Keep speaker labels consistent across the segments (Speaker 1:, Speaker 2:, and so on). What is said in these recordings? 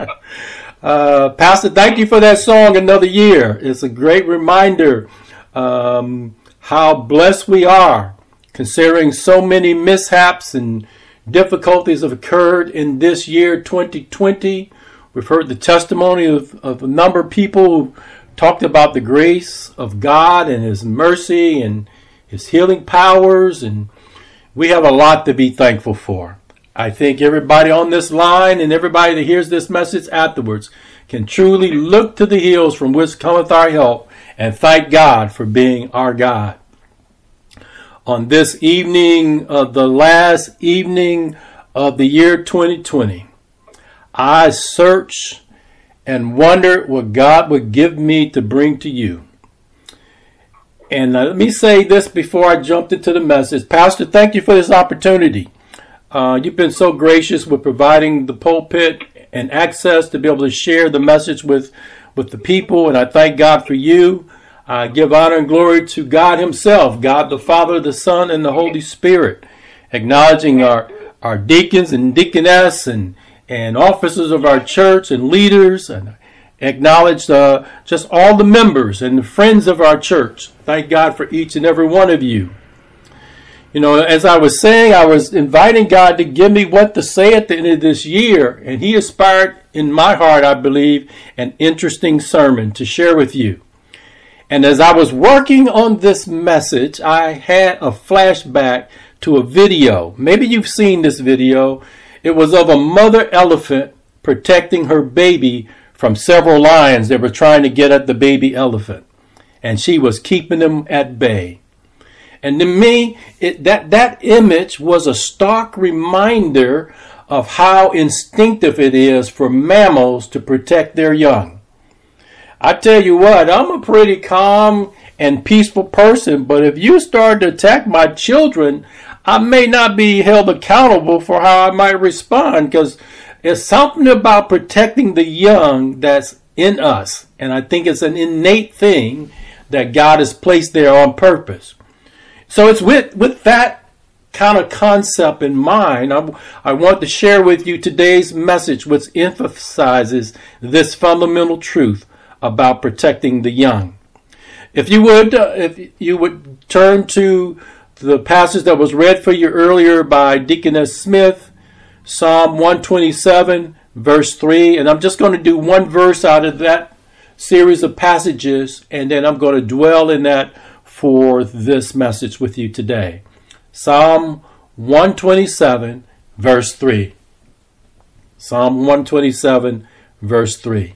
Speaker 1: Pastor, thank you for that song, Another Year. It's a great reminder how blessed we are, considering so many mishaps and difficulties have occurred in this year, 2020. We've heard the testimony of a number of people who talked about the grace of God and His mercy and His healing powers, and we have a lot to be thankful for. I think everybody on this line and everybody that hears this message afterwards can truly look to the hills from which cometh our help and thank God for being our God. On this evening of the last evening of the year 2020, I search and wonder what God would give me to bring to you. And let me say this before I jumped into the message. Pastor, thank you for this opportunity. You've been so gracious with providing the pulpit and access to be able to share the message with the people, and I thank God for you. I give honor and glory to God Himself, God the Father, the Son, and the Holy Spirit, acknowledging our deacons and deaconess and officers of our church and leaders, and acknowledge just all the members and the friends of our church. Thank God for each and every one of you. You know, as I was saying, I was inviting God to give me what to say at the end of this year, and He inspired in my heart, I believe, an interesting sermon to share with you. And as I was working on this message, I had a flashback to a video. Maybe you've seen this video. It was of a mother elephant protecting her baby from several lions that were trying to get at the baby elephant, and she was keeping them at bay. And to me, that image was a stark reminder of how instinctive it is for mammals to protect their young. I tell you what, I'm a pretty calm and peaceful person, but if you start to attack my children, I may not be held accountable for how I might respond, because there's something about protecting the young that's in us. And I think it's an innate thing that God has placed there on purpose. So it's with that kind of concept in mind, I want to share with you today's message, which emphasizes this fundamental truth about protecting the young. If you would turn to the passage that was read for you earlier by Deaconess Smith, Psalm 127, verse 3, and I'm just going to do one verse out of that series of passages, and then I'm going to dwell in that for this message with you today. Psalm 127, verse 3. Psalm 127, verse 3.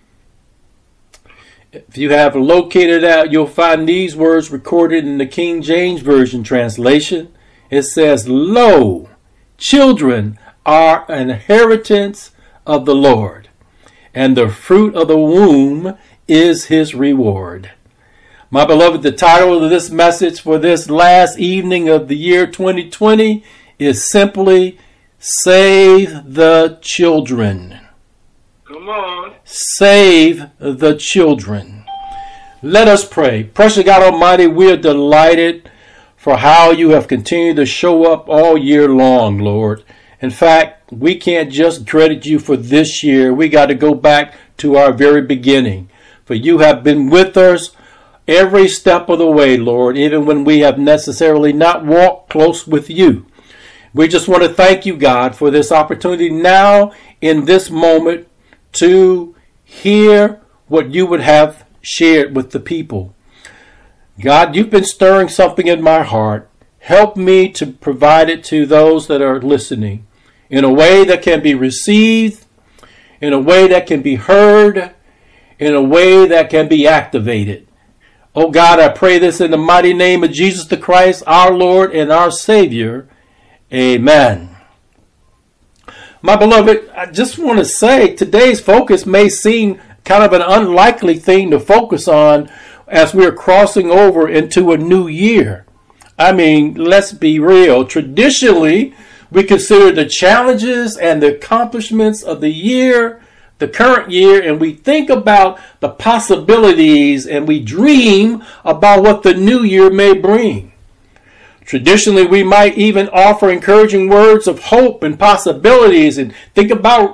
Speaker 1: If you have located that, you'll find these words recorded in the King James Version translation. It says, "Lo, children are an inheritance of the Lord, and the fruit of the womb is His reward." My beloved, the title of this message for this last evening of the year 2020 is simply, Save the Children.
Speaker 2: Come on.
Speaker 1: Save the children. Let us pray. Precious God Almighty, we are delighted for how you have continued to show up all year long, Lord. In fact, we can't just credit you for this year. We got to go back to our very beginning. For you have been with us every step of the way, Lord, even when we have necessarily not walked close with you. We just want to thank you, God, for this opportunity now in this moment to hear what you would have shared with the people. God, you've been stirring something in my heart. Help me to provide it to those that are listening in a way that can be received, in a way that can be heard, in a way that can be activated. Oh God, I pray this in the mighty name of Jesus the Christ, our Lord and our Savior. Amen. My beloved, I just want to say today's focus may seem kind of an unlikely thing to focus on as we're crossing over into a new year. I mean, let's be real. Traditionally, we consider the challenges and the accomplishments of the year, the current year, and we think about the possibilities and we dream about what the new year may bring. Traditionally, we might even offer encouraging words of hope and possibilities and think about,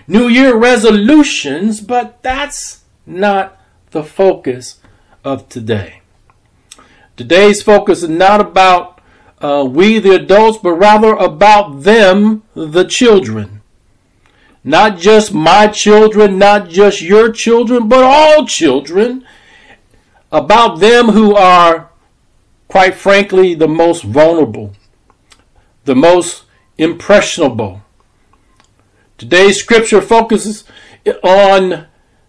Speaker 1: New Year resolutions, but that's not the focus of today. Today's focus is not about we the adults, but rather about them, the children. Not just my children, not just your children, but all children. About them who are, quite frankly, the most vulnerable, the most impressionable. Today's scripture focuses on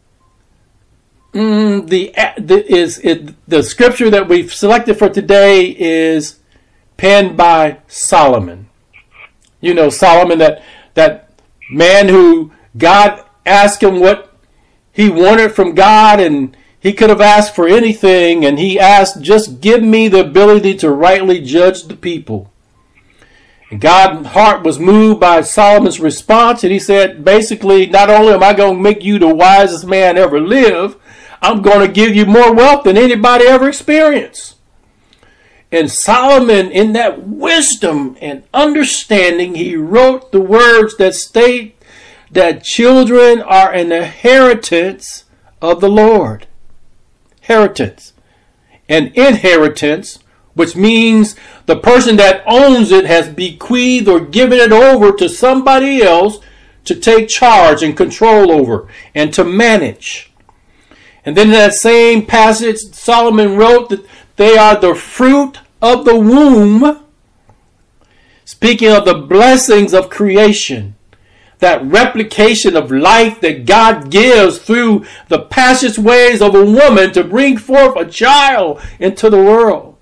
Speaker 1: the scripture that we've selected for today is penned by Solomon. You know, Solomon, that man who God asked him what he wanted from God, and he could have asked for anything, and he asked, just give me the ability to rightly judge the people. And God's heart was moved by Solomon's response, and he said, basically, not only am I going to make you the wisest man ever live, I'm going to give you more wealth than anybody ever experienced. And Solomon, in that wisdom and understanding, he wrote the words that state that children are an inheritance of the Lord. Inheritance. An inheritance, which means the person that owns it has bequeathed or given it over to somebody else to take charge and control over and to manage. And then in that same passage, Solomon wrote that they are the fruit of the womb, speaking of the blessings of creation, that replication of life that God gives through the passageways of a woman to bring forth a child into the world.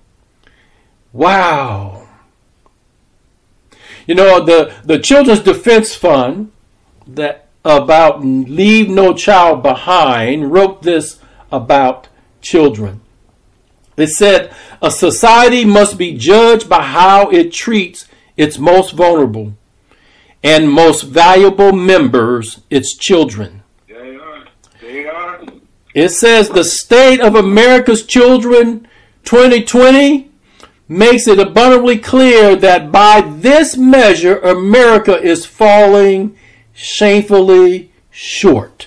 Speaker 1: Wow. You know, the Children's Defense Fund that about Leave No Child Behind wrote this about children. It said, a society must be judged by how it treats its most vulnerable and most valuable members, its children.
Speaker 2: They are.
Speaker 1: It says the state of America's children 2020 makes it abundantly clear that by this measure, America is falling shamefully short.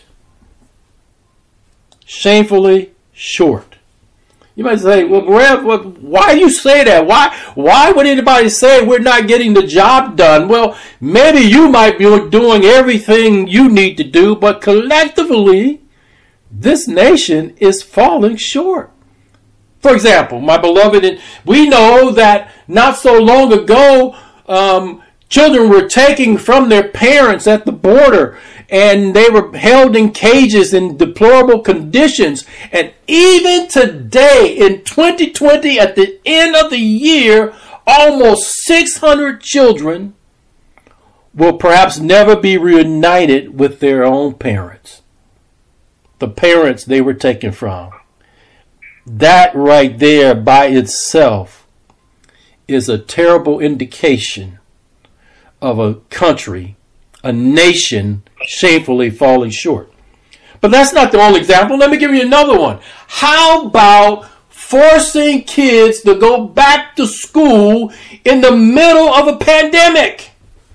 Speaker 1: Shamefully short. You might say, well, Rev, why do you say that? Why would anybody say we're not getting the job done? Well, maybe you might be doing everything you need to do, but collectively, this nation is falling short. For example, my beloved, we know that not so long ago, children were taken from their parents at the border, and they were held in cages in deplorable conditions. And even today, in 2020, at the end of the year, almost 600 children will perhaps never be reunited with their own parents. The parents they were taken from. That right there by itself is a terrible indication of a country, a nation shamefully falling short. But that's not the only example. Let me give you another one. How about forcing kids to go back to school in the middle of a pandemic?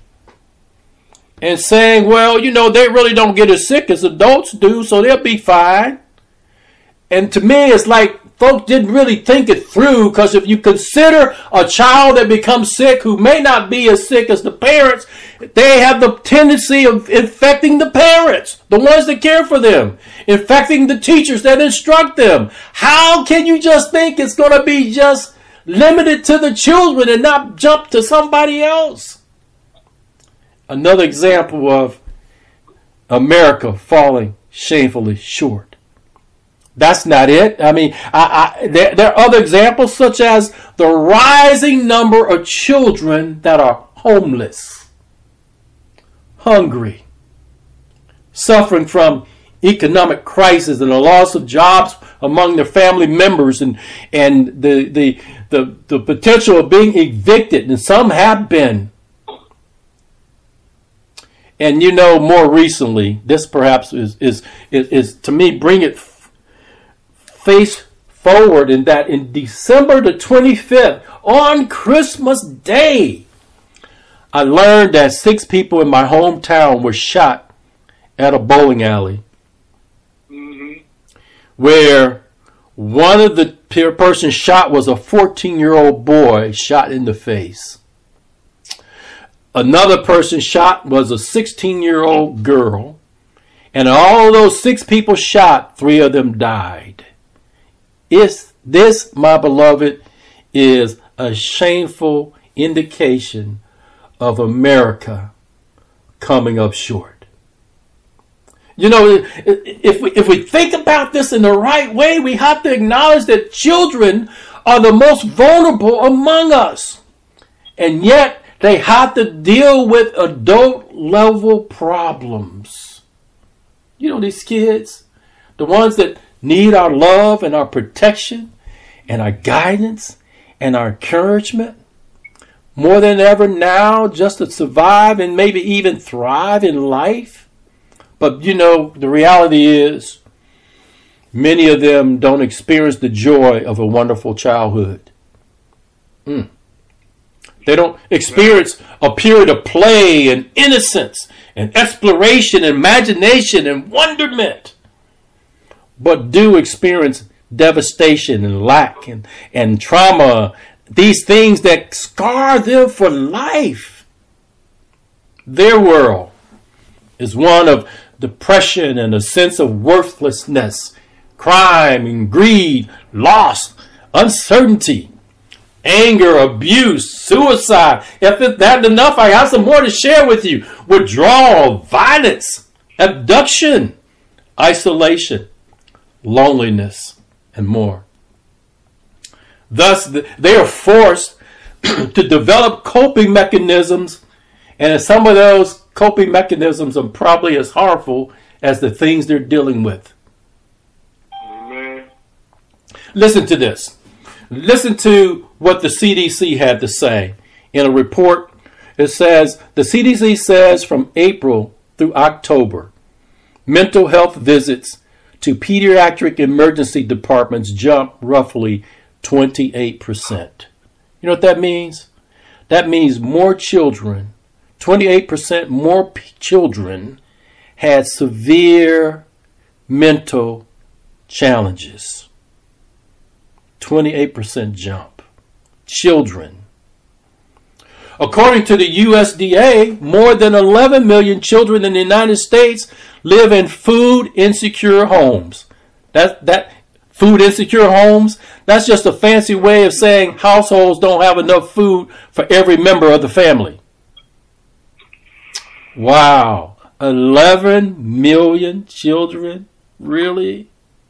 Speaker 1: And saying, well, you know, they really don't get as sick as adults do, so they'll be fine. And to me, it's like folks didn't really think it through, because if you consider a child that becomes sick who may not be as sick as the parents, they have the tendency of infecting the parents, the ones that care for them, infecting the teachers that instruct them. How can you just think it's going to be just limited to the children and not jump to somebody else? Another example of America falling shamefully short. That's not it. I mean, there are other examples, such as the rising number of children that are homeless, hungry, suffering from economic crisis and the loss of jobs among their family members, and the potential of being evicted, and some have been. And you know, more recently, this perhaps is to me, bring it face forward, in that in December the 25th, on Christmas Day, I learned that 6 people in my hometown were shot at a bowling alley
Speaker 2: Mm-hmm.
Speaker 1: where one of the persons shot was a 14-year-old boy shot in the face. Another person shot was a 16-year-old girl. And all those 6 people shot, 3 of them died. This, my beloved, is a shameful indication of America coming up short. You know, if we think about this in the right way, we have to acknowledge that children are the most vulnerable among us. And yet, they have to deal with adult level problems. You know, these kids, the ones that need our love and our protection and our guidance and our encouragement more than ever now, just to survive and maybe even thrive in life. But you know, the reality is many of them don't experience the joy of a wonderful childhood. They don't experience a period of play and innocence and exploration and imagination and wonderment, but do experience devastation and lack and trauma, these things that scar them for life. Their world is one of depression and a sense of worthlessness, crime and greed, loss, uncertainty, anger, abuse, suicide. If it's not enough, I have some more to share with you. Withdrawal, violence, abduction, isolation, loneliness, and more. Thus, they are forced to develop coping mechanisms, and some of those coping mechanisms are probably as harmful as the things they're dealing with.
Speaker 2: Amen.
Speaker 1: Listen to this. Listen to what the CDC had to say in a report. It says, the CDC says from April through October, mental health visits to pediatric emergency departments jumped roughly 28%. You know what that means? That means more children, 28% more children had severe mental challenges. 28% jump. Children. According to the USDA, more than 11 million children in the United States live in food insecure homes. That food insecure homes, that's just a fancy way of saying households don't have enough food for every member of the family. Wow. 11 million children? Really?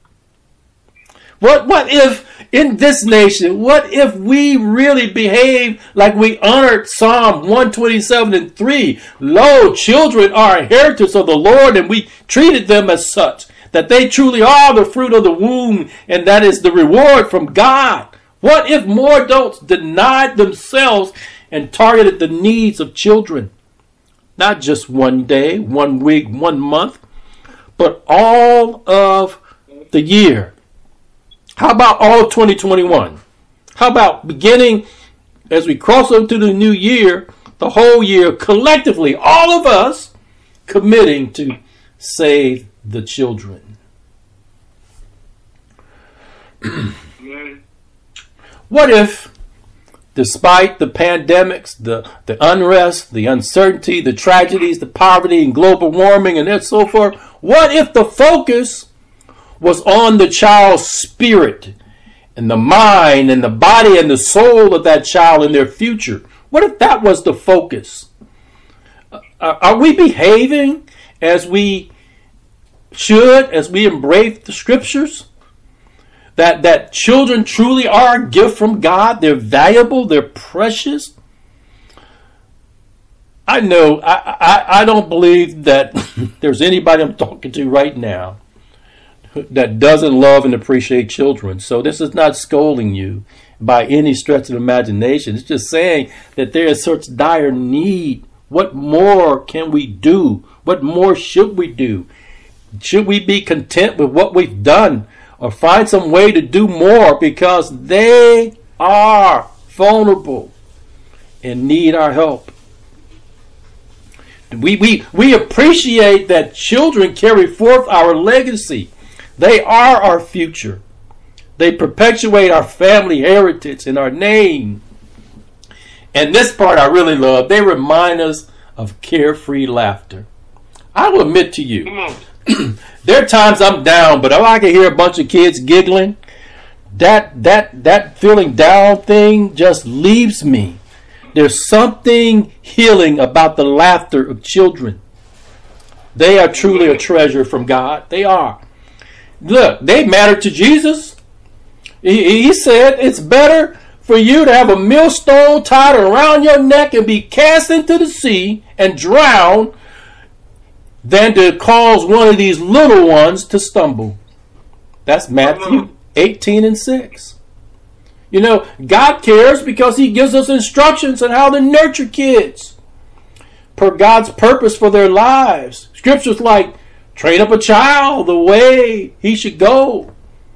Speaker 1: What if in this nation, what if we really behave like we honored Psalm 127 and 3? Lo, children are a heritage of the Lord, and we treated them as such, that they truly are the fruit of the womb, and that is the reward from God. What if more adults denied themselves and targeted the needs of children? Not just one day, 1 week, 1 month, but all of the year. How about all of 2021? How about beginning as we cross over to the new year, the whole year, collectively, all of us committing to save the children? What if, despite the pandemics, the unrest, the uncertainty, the tragedies, the poverty, and global warming, and so forth, what if the focus was on the child's spirit and the mind and the body and the soul of that child and their future? What if that was the focus? Are we behaving as we should, as we embrace the scriptures? That children truly are a gift from God. They're valuable. They're precious. I know I don't believe that there's anybody I'm talking to right now that doesn't love and appreciate children. So this is not scolding you by any stretch of imagination. It's just saying that there is such dire need. What more can we do? What more should we do? Should we be content with what we've done or find some way to do more, because they are vulnerable and need our help? We appreciate that children carry forth our legacy. They are our future. They perpetuate our family heritage and our name. And this part I really love. They remind us of carefree laughter. I will admit to you, there are times I'm down, but if I can hear a bunch of kids giggling, that feeling down thing just leaves me. There's something healing about the laughter of children. They are truly a treasure from God. They are. Look, they matter to Jesus. He said it's better for you to have a millstone tied around your neck and be cast into the sea and drown than to cause one of these little ones to stumble. That's Matthew 18:6. You know, God cares because he gives us instructions on how to nurture kids per God's purpose for their lives. Scriptures like, train up a child the way he should go.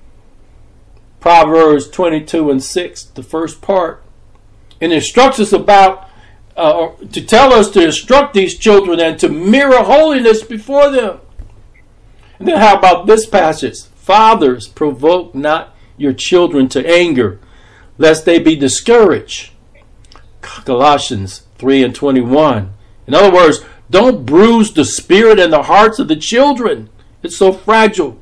Speaker 1: Proverbs 22:6, the first part. And instructs us about, to tell us to instruct these children and to mirror holiness before them. And then how about this passage? Fathers, provoke not your children to anger, lest they be discouraged. Colossians 3:21. In other words, don't bruise the spirit and the hearts of the children. It's so fragile.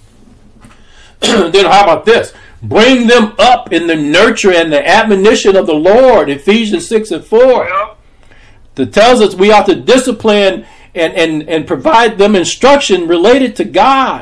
Speaker 1: Then how about this? Bring them up in the nurture and the admonition of the Lord. Ephesians 6:4. That tells us we ought to discipline and provide them instruction related to God.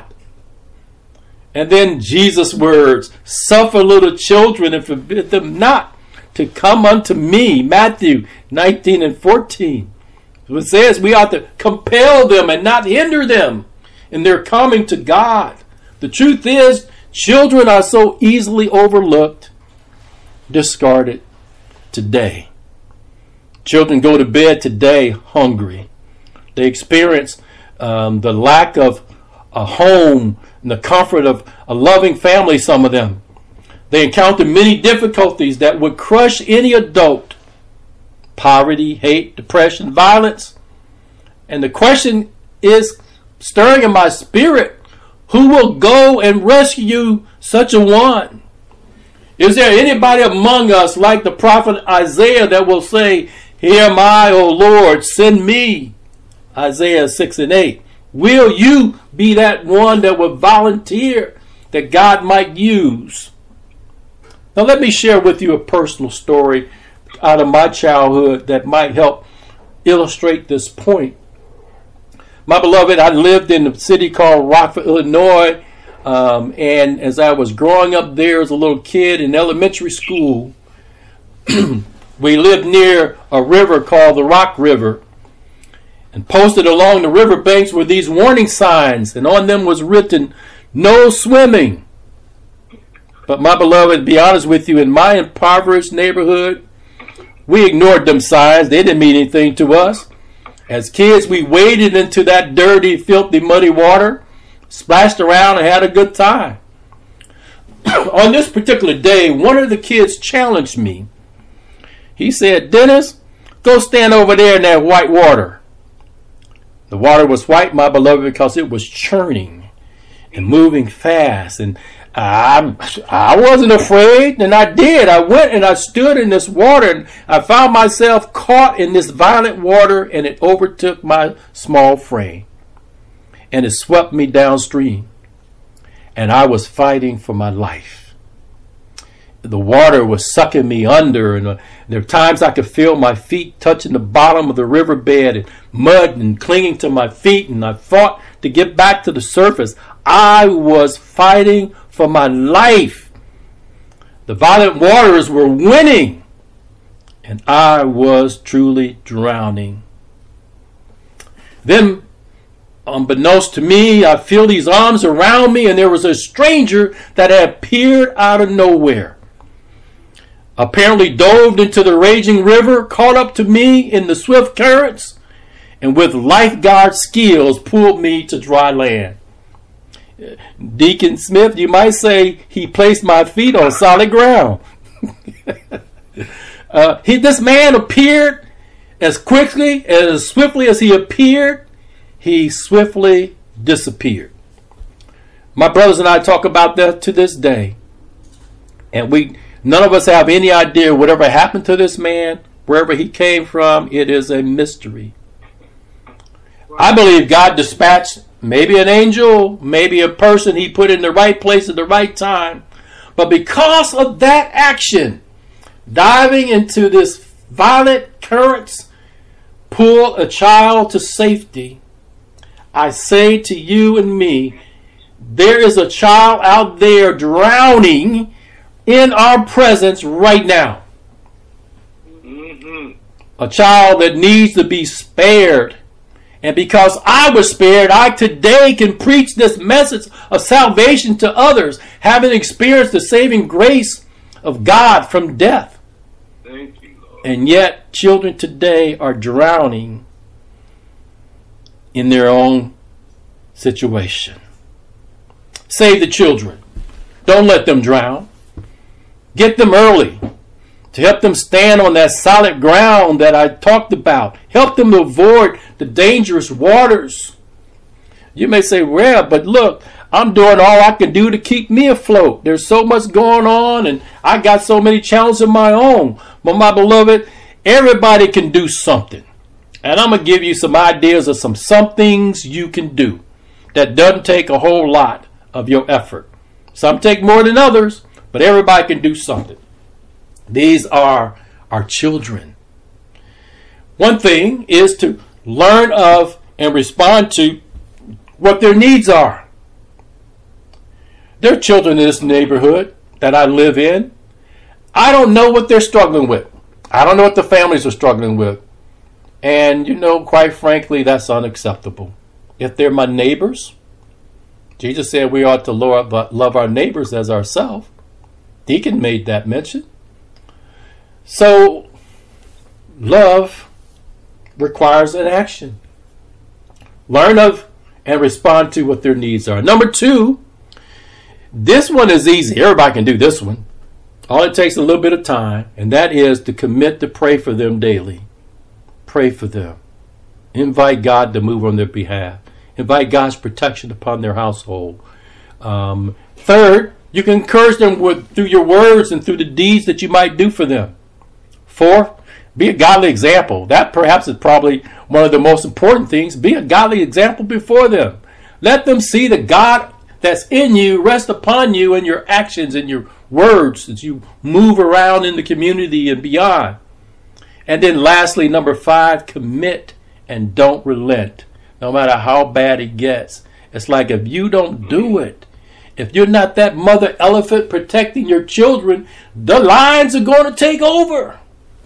Speaker 1: And then Jesus' words, suffer little children and forbid them not to come unto me. Matthew 19:14. It says we ought to compel them and not hinder them in their coming to God. The truth is, children are so easily overlooked, discarded today. Children go to bed today hungry. They experience the lack of a home and the comfort of a loving family, some of them. They encounter many difficulties that would crush any adult. Poverty, hate, depression, violence. And the question is stirring in my spirit, who will go and rescue such a one? Is there anybody among us like the prophet Isaiah that will say, here am I, O Lord, send me? Isaiah 6:8. Will you be that one that will volunteer that God might use? Now let me share with you a personal story out of my childhood that might help illustrate this point. My beloved, I lived in a city called Rockford, Illinois, and as I was growing up there as a little kid in elementary school, we lived near a river called the Rock River. And posted along the riverbanks were these warning signs, and on them was written, no swimming. But my beloved, to be honest with you, in my impoverished neighborhood, we ignored them signs. They didn't mean anything to us. As kids, we waded into that dirty, filthy, muddy water, splashed around, and had a good time. On this particular day, one of the kids challenged me. He said, Dennis, go stand over there in that white water. The water was white, my beloved, because it was churning and moving fast. And I wasn't afraid, and I did. I went and I stood in this water, and I found myself caught in this violent water, and it overtook my small frame. And it swept me downstream. And I was fighting for my life. The water was sucking me under, and there were times I could feel my feet touching the bottom of the riverbed and mud and clinging to my feet, and I fought to get back to the surface. I was fighting for my life. The violent waters were winning, and I was truly drowning. Then, unbeknownst to me, I feel these arms around me, and there was a stranger that had appeared out of nowhere. Apparently dove into the raging river, caught up to me in the swift currents, and with lifeguard skills pulled me to dry land. Deacon Smith, you might say he placed my feet on solid ground. This man appeared As quickly, as swiftly as he appeared, he swiftly disappeared. My brothers and I talk about that to this day. And none of us have any idea whatever happened to this man, wherever he came from. It is a mystery. I believe God dispatched maybe an angel, maybe a person he put in the right place at the right time. But because of that action, diving into this violent currents, pull a child to safety, I say to you and me, there is a child out there drowning in our presence right now.
Speaker 2: Mm-hmm.
Speaker 1: A child that needs to be spared. And because I was spared, I today can preach this message of salvation to others, having experienced the saving grace of God from death.
Speaker 2: Thank you, Lord.
Speaker 1: And yet, children today are drowning in their own situation. Save the children. Don't let them drown. Get them early to help them stand on that solid ground that I talked about. Help them to avoid the dangerous waters. You may say, well, but look, I'm doing all I can do to keep me afloat. There's so much going on and I got so many challenges of my own. But my beloved, everybody can do something. And I'm going to give you some ideas of some things you can do that doesn't take a whole lot of your effort. Some take more than others, but everybody can do something. These are our children. One thing is to learn of and respond to what their needs are. There are children in this neighborhood that I live in. I don't know what they're struggling with. I don't know what the families are struggling with. And, quite frankly, that's unacceptable. If they're my neighbors, Jesus said we ought to love our neighbors as ourselves. Deacon made that mention. So, love requires an action. Learn of and respond to what their needs are. Number 2, this one is easy. Everybody can do this one. All it takes a little bit of time, and that is to commit to pray for them daily. Pray for them. Invite God to move on their behalf. Invite God's protection upon their household. Third, you can encourage them through your words and through the deeds that you might do for them. Fourth, be a godly example. That perhaps is probably one of the most important things. Be a godly example before them. Let them see the God that's in you rest upon you in your actions and your words as you move around in the community and beyond. And then lastly, number 5, commit and don't relent. No matter how bad it gets. It's like if you don't do it, if you're not that mother elephant protecting your children, the lions are going to take over.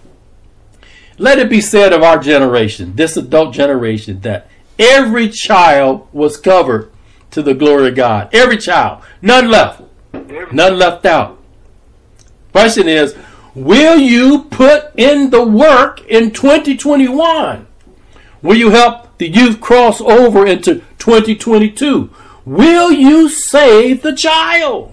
Speaker 1: Let it be said of our generation, this adult generation, that every child was covered to the glory of God. Every child. None left. None left out. Question is, will you put in the work in 2021? Will you help the youth cross over into 2022? Will you save the child?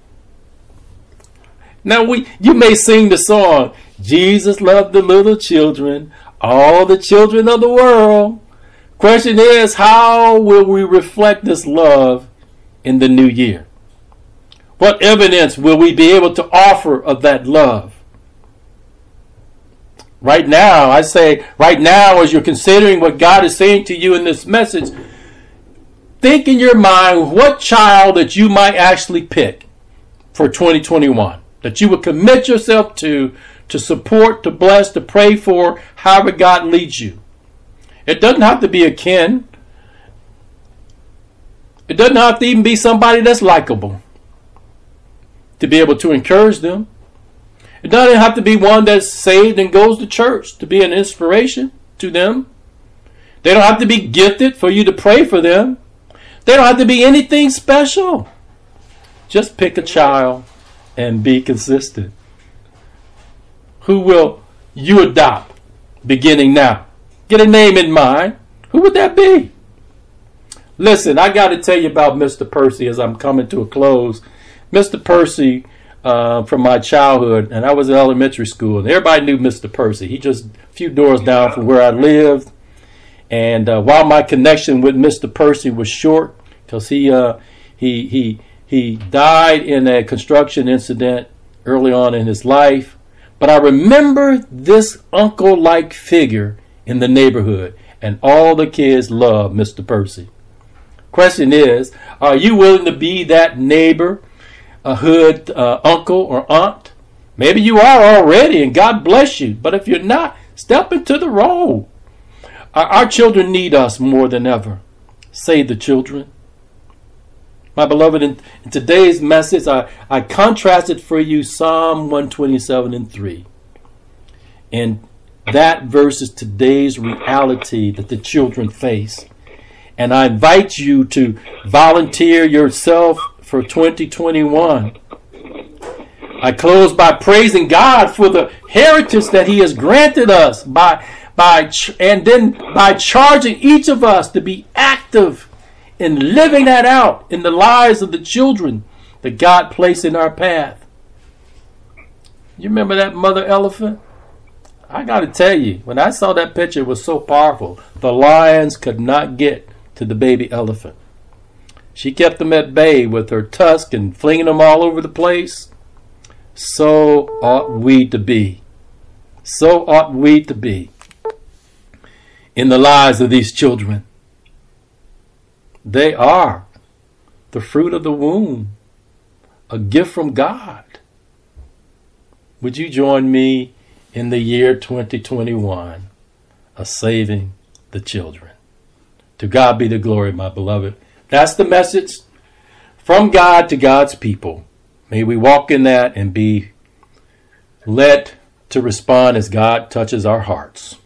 Speaker 1: Now you may sing the song, Jesus loved the little children, all the children of the world. Question is, how will we reflect this love in the new year? What evidence will we be able to offer of that love? Right now, I say, right now, as you're considering what God is saying to you in this message, think in your mind what child that you might actually pick for 2021, that you would commit yourself to support, to bless, to pray for, however God leads you. It doesn't have to be a kin. It doesn't have to even be somebody that's likable to be able to encourage them. It doesn't have to be one that's saved and goes to church to be an inspiration to them. They don't have to be gifted for you to pray for them. They don't have to be anything special. Just pick a child and be consistent. Who will you adopt beginning now? Get a name in mind. Who would that be? Listen, I got to tell you about Mr. Percy as I'm coming to a close. Mr. Percy from my childhood, and I was in elementary school, and everybody knew Mr. Percy. He just a few doors down from where I lived. And while my connection with Mr. Percy was short, because he died in a construction incident early on in his life, but I remember this uncle-like figure in the neighborhood, and all the kids loved Mr. Percy. Question is, are you willing to be that neighbor, a hood uncle or aunt? Maybe you are already, and God bless you. But if you're not, step into the role. Our children need us more than ever. Save the children. My beloved, in today's message, I contrasted for you Psalm 127:3. And that versus today's reality that the children face. And I invite you to volunteer yourself for 2021. I close by praising God for the heritage that He has granted us and then by charging each of us to be active in living that out in the lives of the children that God placed in our path. You remember that mother elephant? I got to tell you, when I saw that picture, it was so powerful. The lions could not get to the baby elephant. She kept them at bay with her tusk and flinging them all over the place. So ought we to be. So ought we to be in the lives of these children. They are the fruit of the womb, a gift from God. Would you join me in the year 2021 of saving the children? To God be the glory, my beloved. That's the message from God to God's people. May we walk in that and be led to respond as God touches our hearts.